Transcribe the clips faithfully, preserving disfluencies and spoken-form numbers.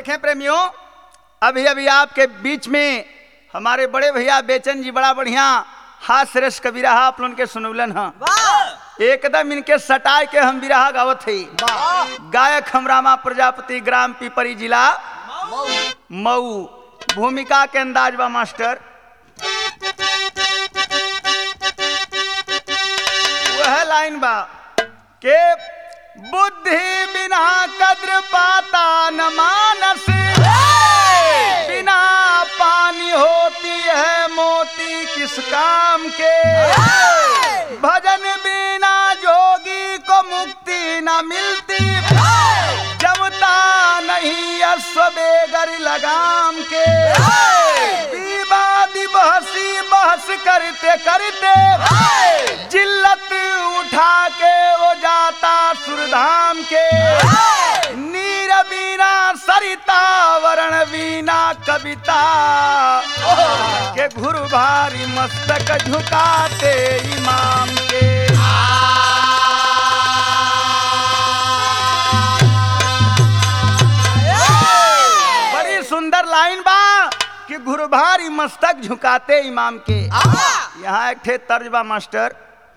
देखें प्रेमियों, अभी अभी आपके बीच में हमारे बड़े भैया बेचन जी बड़ा बढ़िया हास्य रस कबीरा आप लोगन के सुनौलन हाँ। एकदम इनके सटाए के हम बिरहा गावत है। गायक हम रामा प्रजापति, ग्राम पिपरी, जिला मऊ। भूमिका के अंदाज बा मास्टर वह लाइन बा के बुद्धि बिना कद्र पाता न मानस, बिना पानी होती है मोती किस काम के, भजन बिना जोगी को मुक्ति न मिलती, जमता नहीं अश्व बेगर लगाम के, विवादी बहसी बहस करते करते जिल्लत उठा के वो जाता सुरधाम के, नीर बीना सरिता वरण बीना कविता के घुरु भारी मस्तक झुकाते इमाम के। बड़ी सुंदर लाइन बा कि घुरु भारी मस्तक झुकाते इमाम के। यहाँ एक थे तर्ज बा मास्टर,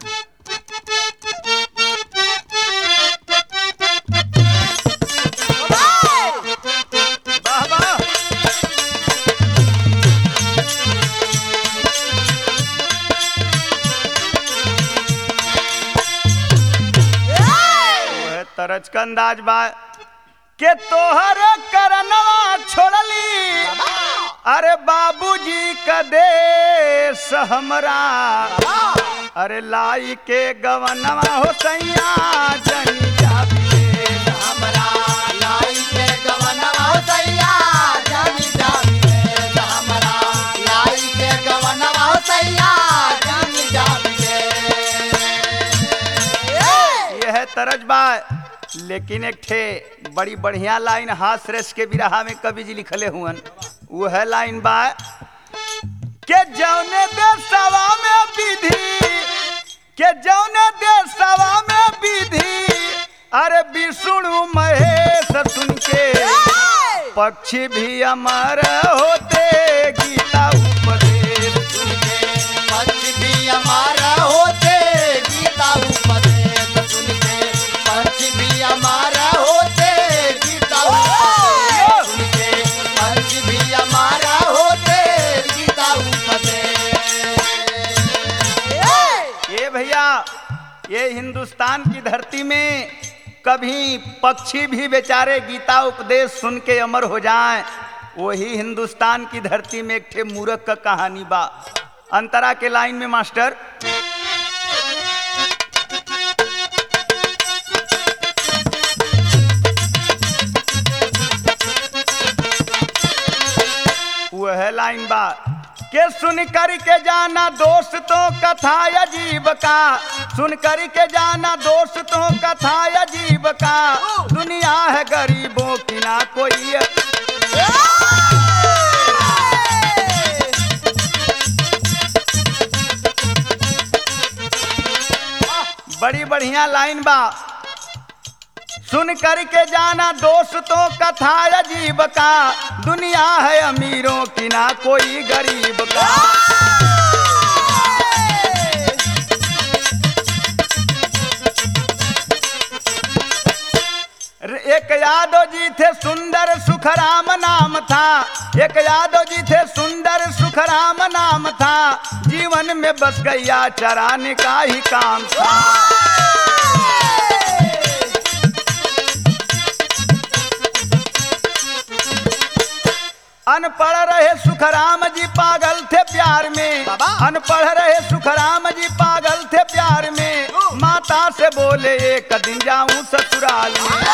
तरज का अंदाज बा के तोहर करनवा छोड़ली, अरे बाबूजी का देश हमरा, अरे लाई के गवनवा हो सैया जनी जाबी हमरा, लाई के गवनवा हो सैया जनी जाबी हमरा, लाई के गवनवा हो सैया जनी जाबी। यह तरज बा। लेकिन एक ठे बड़ी बढ़िया लाइन हाथ श्रेष्ठ के बिरहा में कवि जी लिखले हुअन। वह लाइन बा के जौने देशवा में विधि, के जौने देशवा में विधि, अरे विष्णु महेश सुन के पक्षी भी अमर होते, गीता उपदेश सुन के पक्षी भी अमर होते, गीता उपदेश सुन के पक्षी भी हमारा होते, गीता उपदेश सुन के पक्षी भी हमारा होते, गीता उपदेश। ये भैया ये हिंदुस्तान की धरती में कभी पक्षी भी बेचारे गीता उपदेश सुन के अमर हो जाएं, वही हिंदुस्तान की धरती में एक ठे मूर्ख का कहानी बा। अंतरा के लाइन में मास्टर, वह लाइन बा के सुन कर के जाना दोस्तों कथा अजीब का, सुन कर के जाना दोस्तों कथा अजीब का, दुनिया है गरीबों की ना कोई। बड़ी बढ़िया लाइन बा, सुन कर के जाना दोस्तों कथा अजीब का, दुनिया है अमीरों की ना कोई गरीब का। एक यादव जी थे सुंदर सुखराम नाम था, एक यादव जी थे सुंदर सुखराम नाम था, जीवन में बस गैया चराने का ही काम था। अनपढ़ रहे सुखराम जी पागल थे प्यार में, अनपढ़ रहे सुखराम जी पागल थे प्यार में, माता से बोले एक दिन जाऊं ससुराल में।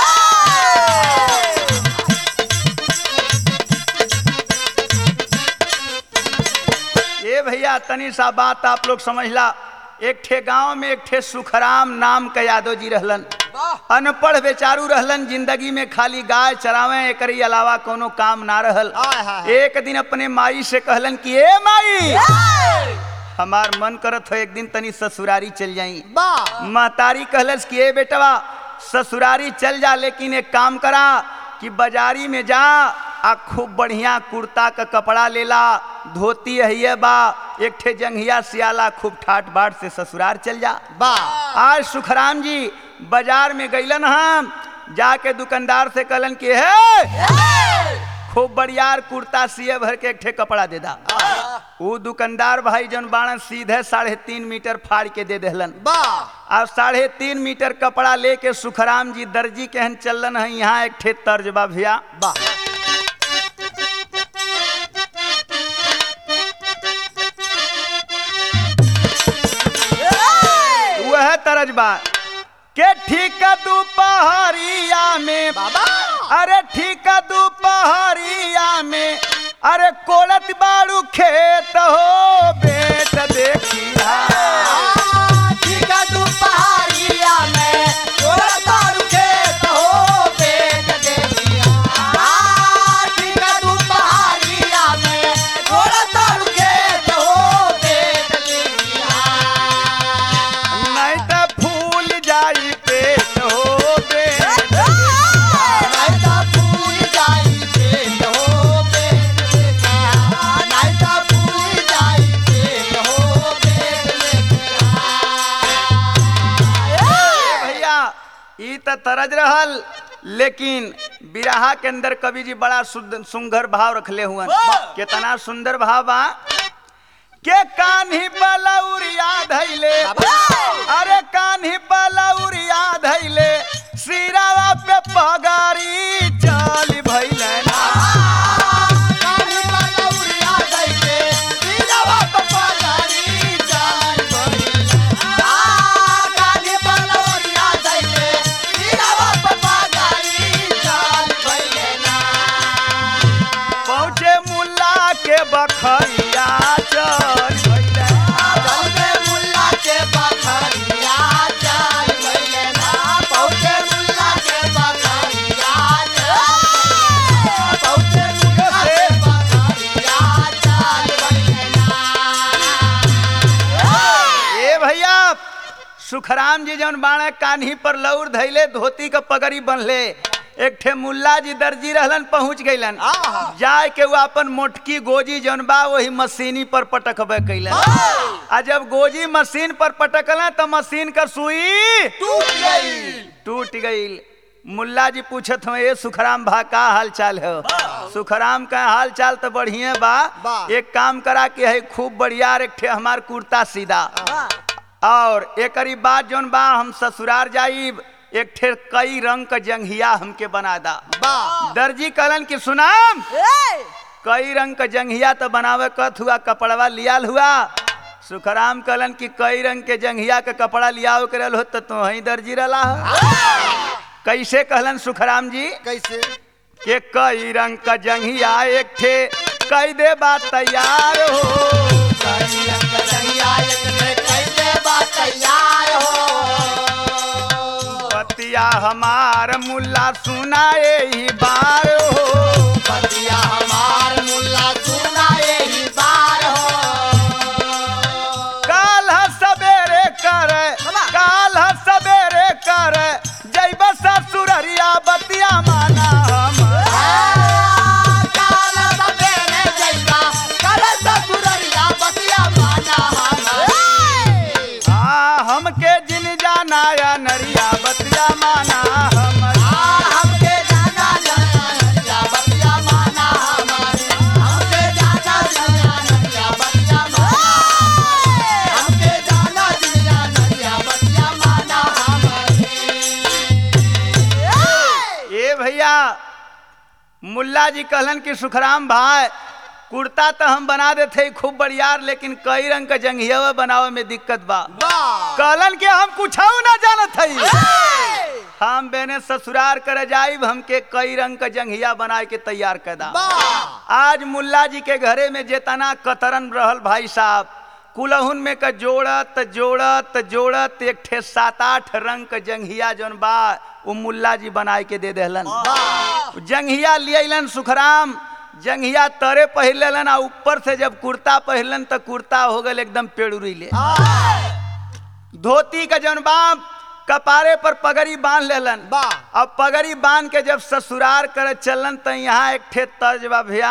ये भैया तनी सा बात आप लोग समझला। एक ठे गांव में एक ठे सुखराम नाम का यादव जी रहलन, अनपढ़ बेचारू रहलन, जिंदगी में खाली गाय चरावे एकरी अलावा कोनो काम ना रहल। एक दिन अपने माई से कहलन कि ए माई, हमार मन करत हो एक दिन तनी ससुरारी चल जाई। महतारी कहलस कि ए बेटवा ससुरारी चल जा, लेकिन एक काम करा कि बाजारी में जा आ खूब बढ़िया कुर्ता का कपड़ा लेला, धोती है बा, एक ठे जंघिया सियाला, खूब ठाट बाट से ससुरार चल जा। आज सुखराम जी बाजार में गईलन, हम जाके दुकानदार से कहलन कि है खूब बढ़ियार कुर्ता सिए भर के एक ठे कपड़ा दे दा। वो दुकानदार भाई जन बाण सीधे साढ़े तीन मीटर फाड़ के दे देहलन। और साढ़े तीन मीटर कपड़ा लेके सुखराम जी दर्जी कहन चलन है, यहाँ एक ठे तर्ज बा भैया। वह तरज बा के ठीक दोपहरिया में बाबा, अरे ठीक दोपहरिया में, अरे कोलत बाड़ू खेत हो बेट देखिया। ठीक दोपहरिया में कोलत बाड़ू खेत हो बेट देखिया। ठीक दोपहरिया में कोलत बाड़ू खेत हो बेट देखिया। नहीं तो फूल जाई पेट हो बेट। नहीं तो फूल जाई पेट हो बेट देखिया। नहीं तो फूल जाई पेट हो बेट देखिया। भैया ई त तरज रहल, लेकिन बिरहा के अंदर कवि जी बड़ा सुंदर भाव रखले हुए। कितना सुंदर भाव बा के कान्ही पलौरिया धैले, अरे कान्ही पलौरिया धैले, सिरावा पे पगारी चल भैले ना। कान्ही पलौरिया धैले, सिरावा पे पगारी चल भैले ना। कान्ही पलौरिया धैले, सिरावा पे पगारी चल भैले ना। पहुँचे मुल्ला के बखरिया चल भैले ना। पहुँचे मुल्ला के बखरिया चल भैले ना। पहुँचे मुल्ला के बखरिया चल। पहुँचे मुल्ला के बखरिया चल भैले ना। ए भैया सुखराम जी जौन बाणे कान्ही पर लौर धैले, धोती का पगड़ी बनले, एक ठे मुल्ला जी दर्जी रहलन, पहुंच गईलन। जाए के वो अपन मोटकी गोजी जौन बा वही मशीनी पर पटकबे कैलन। आ जब गोजी मशीन पर पटकलन तो मशीन का सुई टूट गई। टूट गई। मुल्ला जी पूछत हो, ए सुखराम भा का हाल चाल है? सुखराम का हाल चाल तो बढ़िया बा, एक काम करा के है खूब बढ़िया एक ठे हमार कुर्ता सीधा, और एक बात जौन बा हम ससुरार जाइब, एक ठे कई रंग का जंघिया हमके बना दा। दर्जी कहलन कि सुनाम कई रंग का जंघिया तो बनावे कथ हुआ, कपड़वा लियाल हुआ। सुखराम कहलन कि कई रंग के जंघिया के कपड़ा लियाओ करल हो तो तू ही दर्जी रला। कैसे कहलन सुखराम जी? कैसे? के कई रंग का जंघिया एक ठे कई दे बात तैयार हो। कई रंग का जंघिया एक ठे कई दे बात तैयार हो। बतिया हमार मुल्ला सुनाए ही बार हो। बतिया हमार मुल्ला सुनाए ही बार हो। काल सवेरे कर, काल सवेरे कर, जैब ससुररिया बतिया माना हम। काल सवेरे जैबा कर ससुररिया बतिया माना हम। हाँ हमके जिन जाना या नरिया बतिया माना हम। हमके जाना नरिया बतिया माना हमारे। हमके जाना नरिया बतिया माना। हमके जाना नरिया बतिया माना हमारे। ए भैया मुल्ला जी कहलन कि सुखराम भाई कुर्ता तो हम बना देते खूब बढ़िया, लेकिन कई रंग का जंघिया बनावे में दिक्कत बा। कहलन कि हम कुछ ना जानत हई, हम बेने ससुरार कर जाइब, हमके कई रंग का जंघिया बना के तैयार कर दा। आज मुल्ला जी के घरे में जेतना कतरन रहल भाई साहब, कुलहुन में का जोड़त जोड़त जोड़त एक ठे सात आठ रंग का जंघिया जौन बा वो मुल्ला जी बनाए के दे देहलन। जंघिया लियलन सुखराम, जंघिया तरे पहनलन, ऊपर से जब कुर्ता पहनलन तो कुर्ता हो गल एकदम पेड़ुरी ले। धोती का जौन बा कपारे पर पगड़ी बांध लेलन। बा अब पगड़ी बांध के जब ससुरार करे चलन तो यहाँ एक ठे तर्ज बा भैया।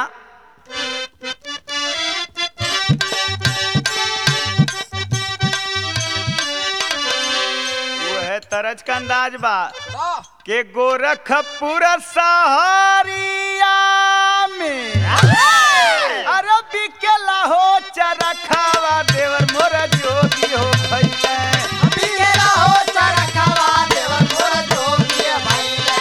वो है तरज का अंदाज बा बा के गोरखपुर सहारिया में अरे बिकेला हो चरखावा देवर मोर जोगी हो भैया। बिकेला हो चरखावा देवर मोर जोगी भैया।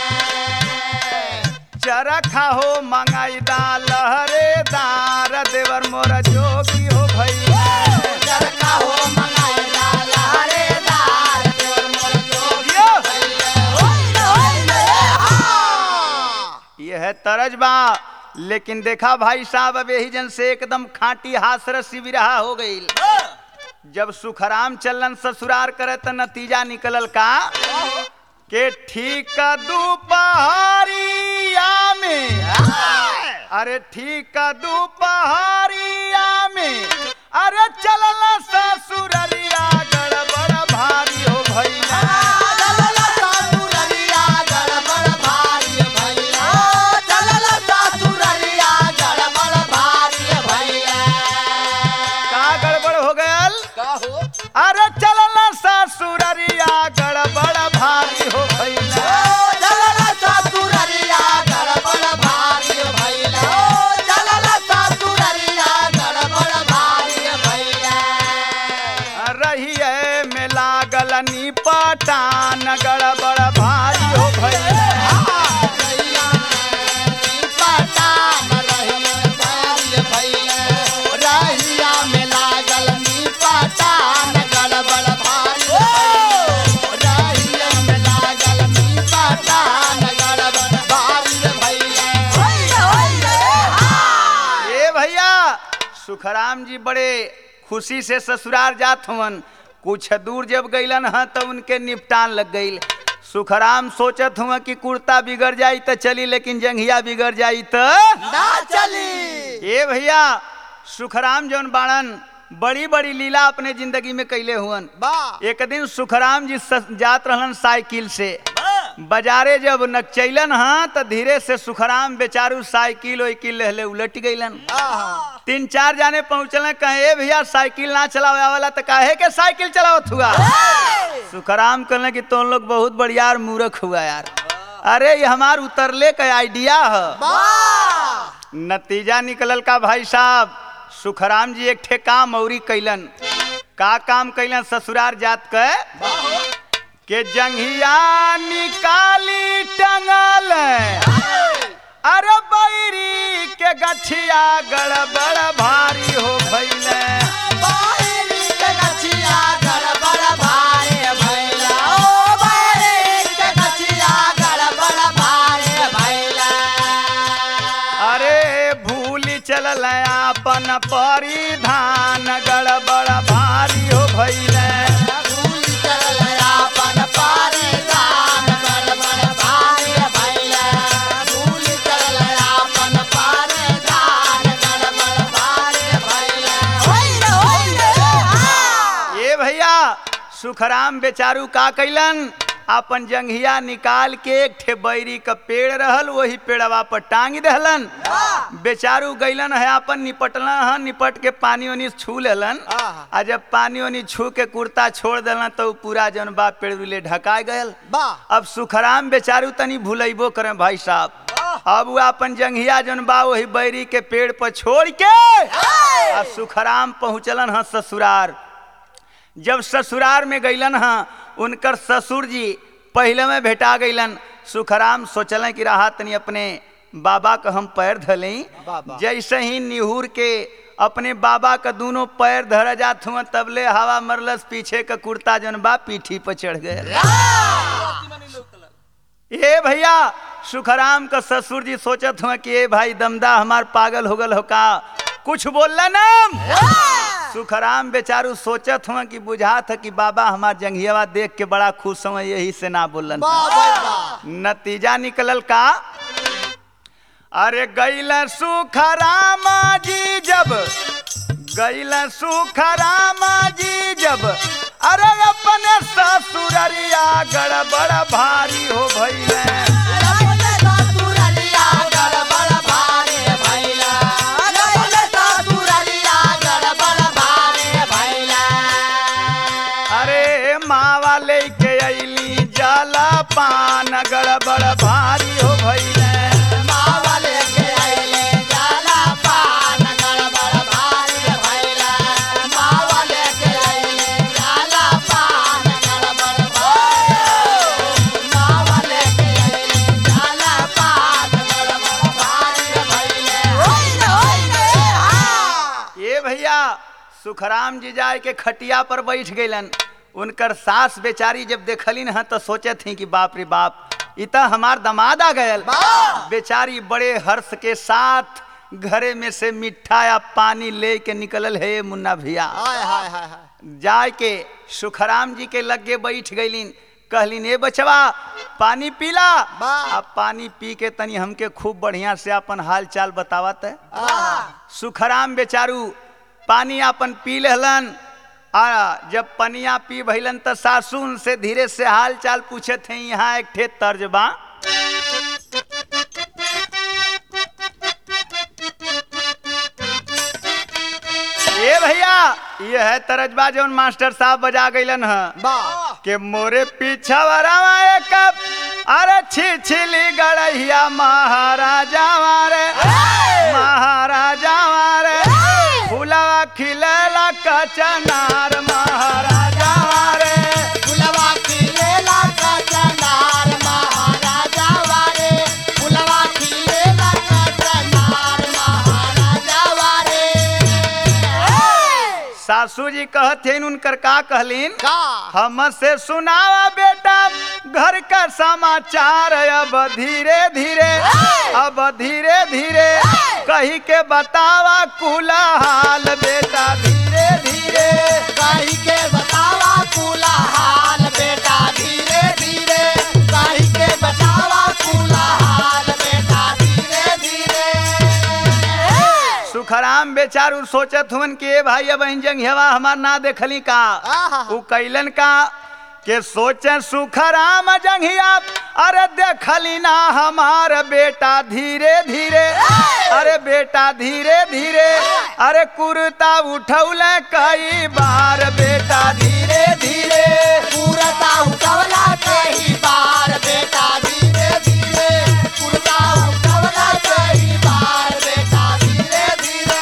चरखा हो मंगाईदा लहरेदार देवर मोर जोगी हो भैया। चरखा हो मंगाईदा लहरेदार देवर मोर जोगी भैया। होइले होइले हा। यह है तरज बा। लेकिन देखा भाई साहब अब यही जन से एकदम खाटी हासरसी बिरहा हो गई। जब सुखराम चलन ससुरार करे तो नतीजा निकलल का के ठीक दोपहरिया में अरे ठीक दोपहरिया में अरे चलल ससुररिया गड़बड़ भारी हो भैया। चलल ससुररिया गड़बड़ भारी भैया। चलल ससुररिया गड़बड़ भारी भैया। का गड़बड़ हो गयल का हो अरे चलल ससुररिया गड़बड़ भारी हो भैया। चलल ससुररिया गड़बड़ भारी भैया। चलल ससुररिया गड़बड़ भारी भैया। रहिए में लागल निपटान गड़बड़ भारी हो भैया। पटान रहिए भारी भैया। रहिया में लागल निपटान गड़बड़ भारी भैया। रहिया में लागल निपटान गड़बड़ भारी भैया। होइले होइले हा। ए भैया सुखराम जी बड़े खुशी से ससुरार जात हवन। कुछ दूर जब गईलन ह तो उनके निपटान लग गई। सुखराम सोचत हुआ कि कुर्ता बिगड़ जाई तो चली लेकिन जंघिया बिगड़ जाई तो ना चली। ए भैया सुखराम जौन बाड़न बड़ी बड़ी लीला अपने जिंदगी में कैले हुअन। बा एक दिन सुखराम जी जात रहलन साइकिल से बाजारे जब नकचैलन हाँ तो धीरे से सुखराम बेचारू साइकिल वाइकिल लेहले उलट गईलन। आहा। तीन चार जाने पहुंचल कहे ए भैया साइकिल ना चलावे वाला तो काहे के साइकिल चलावत हुआ। सुखराम कहले कि तुम लोग बहुत बढ़िया मूर्ख हुआ यार। अरे ये हमार उतरले का आइडिया है। बा नतीजा निकलल का भाई साहब सुखराम जी एक ठे काम औरी कैलन। का काम कैलन ससुरार जात के के जंघिया निकाली टंगल अरे बैरी के गछिया गड़बड़ भारी हो भैले। बैरी के गछिया गड़बड़ भारी भैला। ओ बैरी के गछिया गड़बड़ भारी भैला। अरे भूली चलल अपन परिधान गड़बड़ भारी हो भैले। भूल चलल आपन परिधान गड़बड़ भारी भैला। भूल चलल आपन परिधान गड़बड़ भारी भैला। होइले होइले हा। ए भैया सुखराम बेचारू का कैलन अपन जंघिया निकाल के एक ठे बैरी का पेड़ रहल वही पेड़वा पर टांग दहलन। बेचारू गैलन है अपन निपटलन है निपट के पानी ओनी छू लेलन। आ जब पानी ओनी छू के कुर्ता छोड़ देलन तो पूरा जौन बा पेड़ ले ढका गयल। बा अब सुखराम बेचारू तनी भूलैबो करें भाई साहब। अब वो अपन जंघिया जौन बा वही बैरी के पेड़ पर छोड़ के आ सुखराम पहुँचलन है ससुरार। जब ससुरार में गईलन हाँ उनकर ससुर जी पहले में भेटा गईलन। सुखराम सोचलें कि रहा तनी अपने बाबा का हम पैर धलें। जैसे ही निहुर के अपने बाबा का दोनों पैर धर जात हुआ तबले हवा मरलस पीछे का कुर्ता जौन बा पीठी पर चढ़ गए। ए भैया सुखराम का ससुर जी सोचत हुआ कि ए भाई दमदा हमार पागल हो गल हो का कुछ बोलला नाम। सुखराम बेचारू सोचत हुआ कि बुझा था कि बाबा हमार जंघियावा देख के बड़ा खुश हुआ यही से ना बोलन। नतीजा निकलल का अरे गैल सुखराम जी जब गैल सुखराम जी जब अरे अपने ससुररिया गड़बड़ भारी हो भइले अपने ससुररिया गड़बड़ भारी भइला अपने ससुररिया गड़बड़ भारी भइला अरे मावा लेके अइली जला पान गड़बड़ भारी हो भइले मावा लेके आइले जाला पान गड़बड़ भारी भइला मावा लेके आइले जाला पान गड़बड़ भारी मावा लेके आइले जाला पान गड़बड़ भारी भइले होइले होइले हां ये भैया सुखराम जी जाए के खटिया पर बैठ गइलन उनकर सास बेचारी जब देखलिन ह तो सोचे थी कि बाप रे बाप इता हमार दमाद आ गयल बेचारी बड़े हर्ष के साथ घरे में से मिठा या पानी ले के निकलल है मुन्ना भैया हाय हाय हाय हाय जाए के सुखराम जी के लगे बैठ गइलिन कहलिन ए बचवा पानी पीला अब पानी पी के तनी हमके खूब बढ़िया से अपन हाल चाल बतावत है सुखराम बेचारू पानी अपन पी लेहलन आ जब पनिया पी भइलन त सासुन से धीरे से हाल चाल पूछे थे यहाँ एक ठे तर्ज बा ये भैया ये है तरजबा जौन मास्टर साहब बजा गइलन ह के मोरे पीछा वरावा एक अरे छिछली गड़हिया महाराजा वारे महाराजा वारे फुलवा खिलेला कचनार महाराजा वारे फुलवा खिलेला कचनार महाराजा वारे फुलवा खिलेला कचनार महाराजा वारे सासू जी कहथिन उनकर का कहलीन का हमसे सुनावा बेटा घर का समाचार अब धीरे धीरे अब धीरे धीरे कही के बतावा कुला हाल बेटा धीरे धीरे कही के बतावा कुला हाल बेटा धीरे धीरे कही के बतावा कुला हाल बेटा धीरे धीरे सुखराम बेचारू सोचत हुन के भाई अब जंघेवा हमार ना देखली का उ कैलन का के सोचे सुखराम जंघिया अरे देखली ना हमार बेटा धीरे धीरे अरे बेटा धीरे धीरे अरे कुर्ता उठौले कई बार बेटा धीरे धीरे कुर्ता उठवला कई बार बेटा धीरे धीरे कुर्ता उठवला कई बार बेटा धीरे धीरे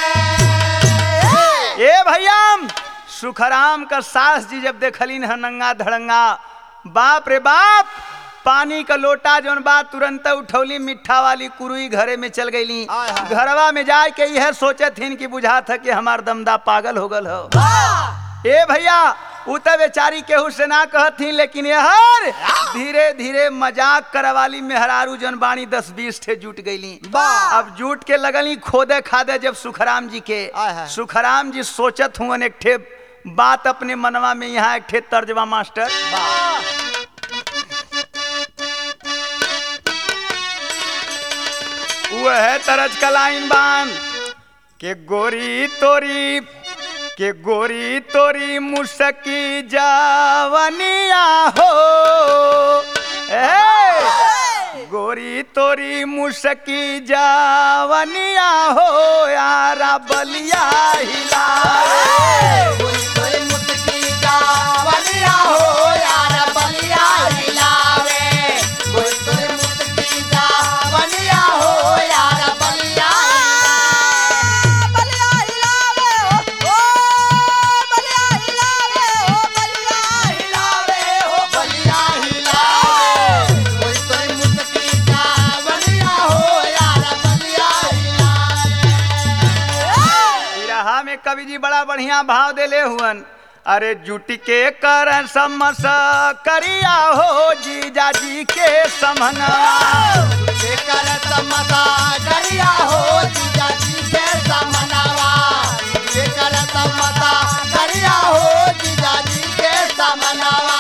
ए भैया सुखराम का सास जी जब देखलिन ह नंगा धड़ंगा बाप रे बाप पानी का लोटा जौन बा तुरंत उठौली मिठा वाली कुरुई घरे में चल गईली घरवा में जाए के यह सोचे थीन कि बुझा था कि हमार दमदा पागल हो गल हो ए भैया उ त बेचारी केहू से ना कहथीन लेकिन यार धीरे धीरे मजाक करवाली मेहरारू जौन बाणी दस बीस ठे जुट गईली अब जुट के लगली खोदे खादे जब सुखराम जी के सुखराम जी सोचत हुन एक ठे बात अपने मनवा में यहाँ एक ठे तर्जबा मास्टर वो है तरज का लाइन बान के गोरी तोरी के गोरी तोरी मुसकी जावनिया हो ए गोरी तोरी मुसकी जावनिया हो यारा बलिया हिला कोई कोई मुस्की जावनिया हो यार बलिया हिलावे कोई कोई मुस्की जावनिया हो यार बलिया बलिया हिलावे हो बलिया हिलावे हो बलिया हिलावे हो बलिया हिलावे कोई कोई मुस्की जावनिया हो यार बलिया हिलावे बिरहा में कवि जी बड़ा बढ़िया भाव देले हुअन अरे जुट के कर समस करिया हो जीजा जी के समना के कर समता करिया हो जीजा जी के समनावा के कर समता करिया हो जीजा जी के समनावा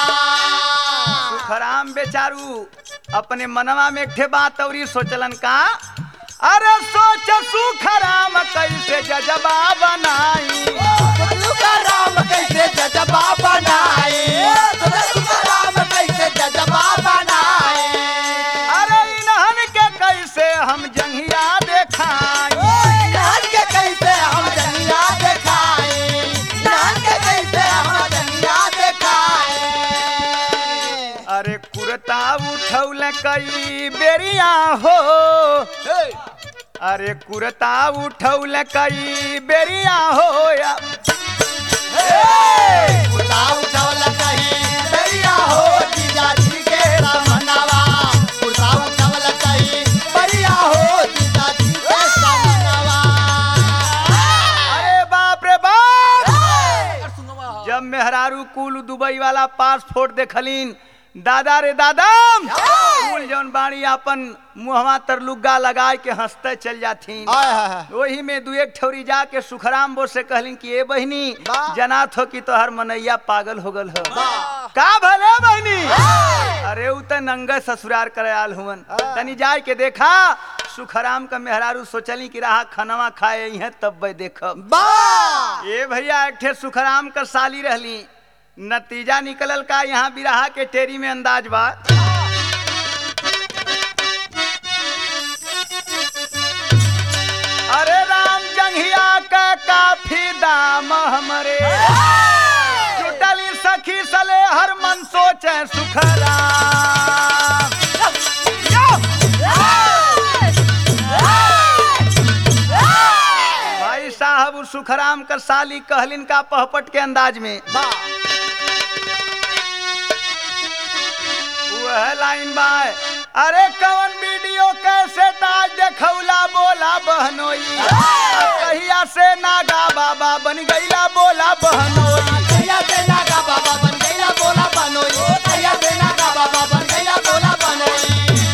सुखराम बेचारू अपने मनवा में एक ठे बात औरी सोचलन का अरे सोच सुखराम कैसे जजबा बनाई राम कैसे जजबा बनाए राम कैसे जजबा बनाए अरे इन्हन के कैसे हम जंघिया देखाई नान के कैसे हम जंगिया दिखाए नान के कैसे हम जंगिया दिखाए अरे कुर्ता उठौल कई बेरिया हो अरे कुर्ता उठौल कई बेरिया हो या कुर्ता उठौल कहीं बेरिया हो जीजा जी के समनवा कुर्ता उठौल कहीं बेरिया हो जीजा जी के समनवा अरे बाप रे बाप जब मेहरारू कुल दुबई वाला पासपोर्ट देखलीन दादा रे दादा कुल जौन बाणी अपन मुहवा तर लुग्गा लगाए के हंसते चल जाथीन वही में दू एक ठौरी जाके सुखराम बो से कहलिन कि ए बहनी जनात हो कि तोहर मनैया पागल हो गल हो का भले बहनी अरे उ त नंगा ससुरार करे आल हुवन तनी जाए के देखा सुखराम का मेहरारू सोचली कि रहा खनवा खाए हैं तब वे देखब ए भैया एक ठे सुखराम का साली रहली नतीजा निकलल का यहाँ बिरहा के टेरी में अंदाज बा अरे राम जंघिया का काफी दाम हमरे जुटली सखी सले हर मन सोचे सुखराम भाई साहब सुखराम का साली कहलिन का पहपट के अंदाज में वह लाइन बाय अरे कवन वीडियो कैसे ताज देखौला बोला बहनोई कहिया से नागा बाबा बन गईला बोला बहनोई कहिया से नागा बाबा बन गईला बोला बहनोई कहिया से नागा बाबा बन गईला बोला बहनोई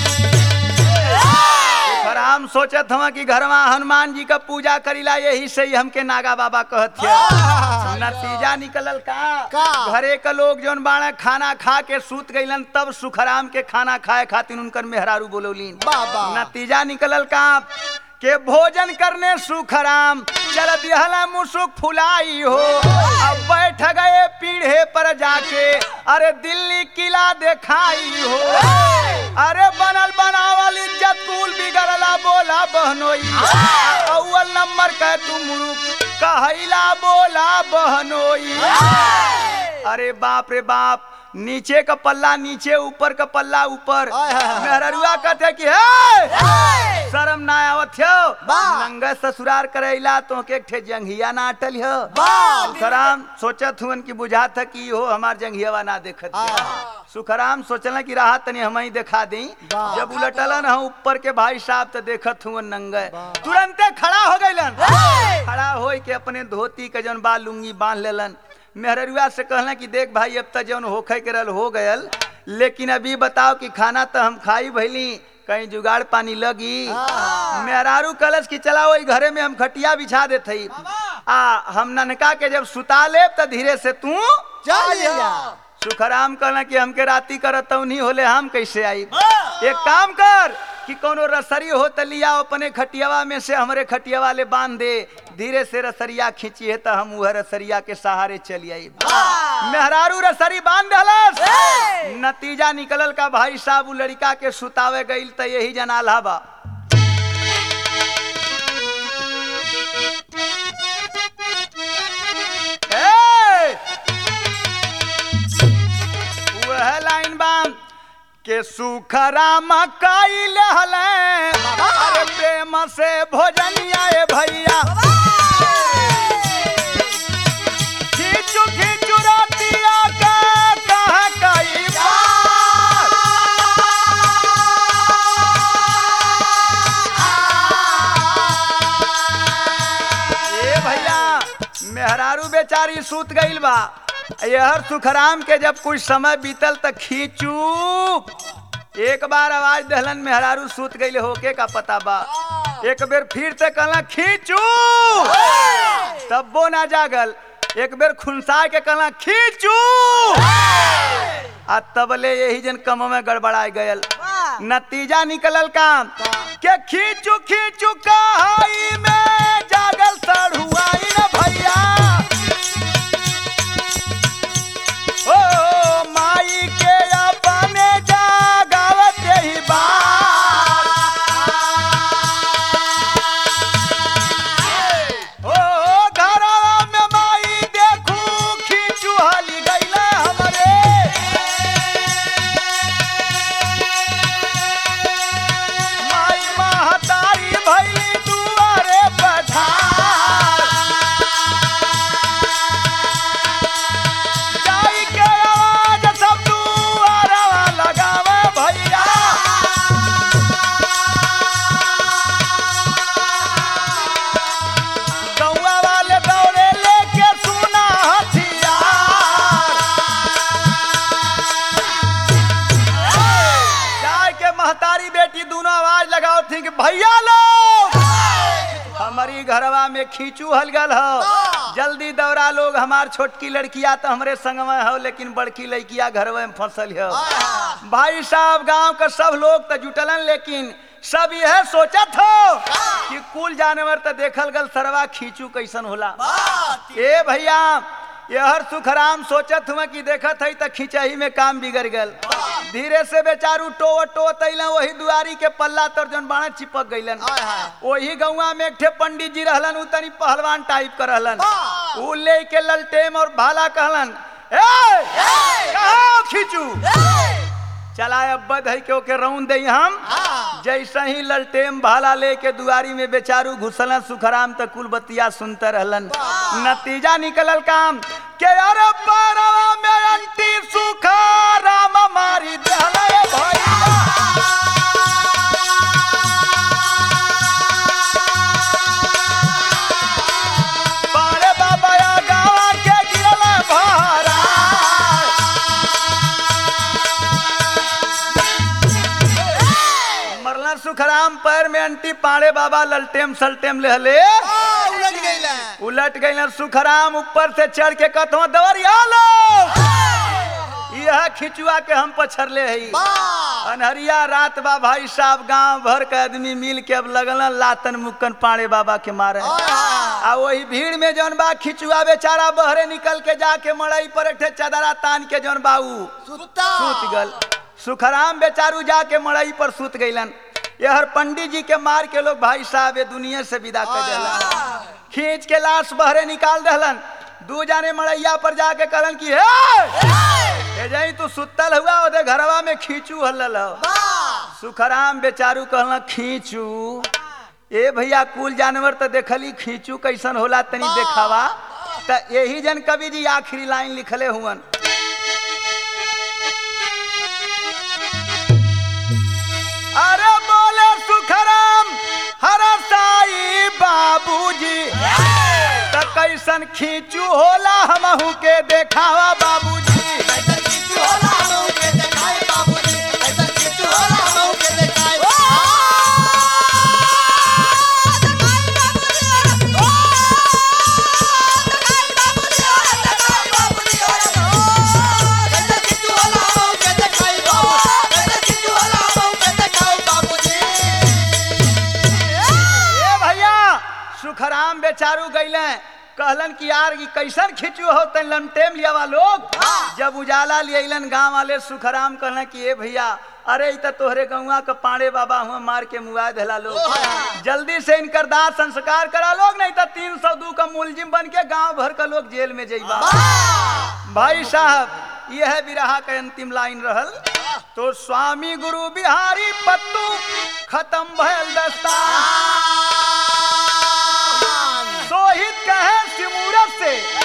हम सोचत हम कि घरवा हनुमान जी का पूजा करीला यही से ही हमके नागा बाबा कहत थे नतीजा निकलल का, का? घरे का लोग जौन बाणे खाना खा के सूत गईलन तब सुखराम के खाना खाए खातिर उनकर मेहरारू बोलौलीन नतीजा निकलल का के भोजन करने सुखराम चल दिहला मुसुक फुलाई हो अब बैठ गए पीढ़े पर जाके अरे दिल्ली किला देखाई हो अरे बनल बनावल इज्जत कुल बिगड़ला बोला बहनोई अव्वल नंबर का तुम कहला बोला बहनोई अरे बाप रे बाप नीचे का पल्ला नीचे ऊपर का पल्ला ऊपर मेहरुआ कहते कि हे शर्म ना आवत हो नंगा ससुरार करेला तो के ठे जंघिया ना अटल हो सुखराम सोचत हुन कि बुझा था कि हो हमार जंघियावा ना देखत सुखराम सोचला कि राह तनी हम ही दिखा दी जब उलटलन हम ऊपर के भाई साहब तो देखत हुन नंगा तुरंते खड़ा हो गइलन खड़ा होई के अपने धोती के जौन बाल लुंगी बांध लेलन मेहरुआ से कहला कि देख भाई अब तक जौन होखे के रहल हो गयल लेकिन अभी बताओ कि खाना तो हम खाई भइली कहीं जुगाड़ पानी लगी मेहरारू कलश की चला वही घरे में हम खटिया बिछा देते आ हम ननका के जब सुता ले तो धीरे से तू चल सुखराम कहला कि हमके राती करत नहीं होले हम कैसे आई एक काम कर कि कोनो रसरी हो त लिया अपने खटियावा में से हमरे खटियावा ले बांध दे धीरे से रसरिया खींची है तो हम वह रसरिया के सहारे चली आई मेहरारू रसरी बांध दलस नतीजा निकलल का भाई साहब उ लड़का के सुतावे गईल त यही जनाला बा वह लाइन बाम के सुखराम काइल हले अरे प्रेम से भोजनिया ए भैया खींचू खींचू रातिया का कहा कई ए भैया मेहरारू बेचारी सूत गईल बा यहर सुखराम के जब कुछ समय बीतल त खींचू एक बार आवाज दहलन मेहरारू सूत गईले होके का पता बा एक बेर फिर से कहला खींचू तब वो ना जागल एक बेर खुनसा के कहला खींचू आ तबले यही जन कम में गड़बड़ा गयल नतीजा निकलल का के खींचू खींचू कहाई में जागल सड़ुआई न भैया ओ माई के अपने जागावत ही बात ओ घरवा में माई देखू खींचू हाली गईला हमरे माई महतारी भैली दुआरे पठार जाई के आवाज सब दुआरवा लगावे भैया गौवा वाले दौड़े लेके सुना हथियार जाए के महतारी बेटी दोनों आवाज लगाओ थी कि भैया लोग हमारी घरवा में खींचू हलगल हो जल्दी दौड़ा लोग हमार छोटकी लड़किया तो हमरे संग में हो लेकिन बड़की लड़किया घरवा में फंसल हो भाई साहब गांव का सब लोग तो जुटलन लेकिन सब यह सोचत हो कि कुल जानवर तो देखल गल सरवा खींचू कैसन होला ए भैया यहर सुखराम सोचत हुआ कि देखत है तो खिंचही में काम बिगड़ गल धीरे से बेचारू टो टो तैलन वही दुआरी के पल्ला तर जौन बाण चिपक गईलन वही गौवा में एक ठे पंडित जी रहलन उ तनी पहलवान टाइप कर रहलन उ ले के ललटेम और भाला कहलन ए कहां खींचू चला अब बध है के ओके रौन दे हम जैसे ही ललटेम भाला लेके दुआरी में बेचारू घुसलन सुखराम त कुल बतिया सुनते रहलन नतीजा निकलल काम के अरे पारवा में अंटी सुखराम मारी देहले भैया पारे बाबा या गावा के गिरल भारा मरला सुखराम पैर में अंटी पाड़े बाबा ललटेम सलटेम ले हले उलट गईला उलट गई सुखराम ऊपर से चढ़ के कहतो दवरिया लो यह खिचुआ के हम पछरले है अनहरिया रात बा भाई साहब गांव भर के आदमी मिल के अब लगल लातन मुक्कन पाड़े बाबा के मारे आ वही भीड़ में जौन बा खिचुआ बेचारा बहरे निकल के जाके मड़ई पर एक चदरा तान के जौन बाऊ सूत गल सुखराम बेचारू जाके मड़ई पर सूत गईलन यहर पंडित जी के मार के लोग भाई साहब ये दुनिया से विदा कर देलन खींच के लाश बहरे निकाल दहलन दू जाने मड़ैया पर जाके कहलन कि हे जाई तू सुतल हुआ ओदे घरवा में खींचू हल्लल सुखराम बेचारू कहलन खींचू ए भैया कुल जानवर तो देखली खींचू कैसन होला तनी देखावा त यही जन कवि जी आखिरी लाइन लिखले हुवन अरे बोले सुखराम हर साई बाबूजी त कैसन खींचू होला हमहू के देखावा बाबूजी कैसा खींचू होला हमहू के देखाई बाबूजी कैसा खींचू होला हमहू के देखाई सुखराम बेचारू गईले कहलन कि यार की कैसन खिंचू हो तन लमटेम लियावा लोग जब उजाला लियलन गांव वाले सुखराम कहलन कि ए भैया अरे इ त तोहरे गौवा के पाड़े बाबा हुआ मार के मुआ देला लोग जल्दी से इनकर दाह संस्कार करा लोग नहीं तो तीन सौ दू का मुलजिम बन के गांव भर का लोग जेल में जइबा भाई साहब यह बिरहा के अंतिम लाइन रहल तो स्वामी गुरु बिहारी पत्तू खत्म भयल दस्तान सोहित कहे सिमूरत से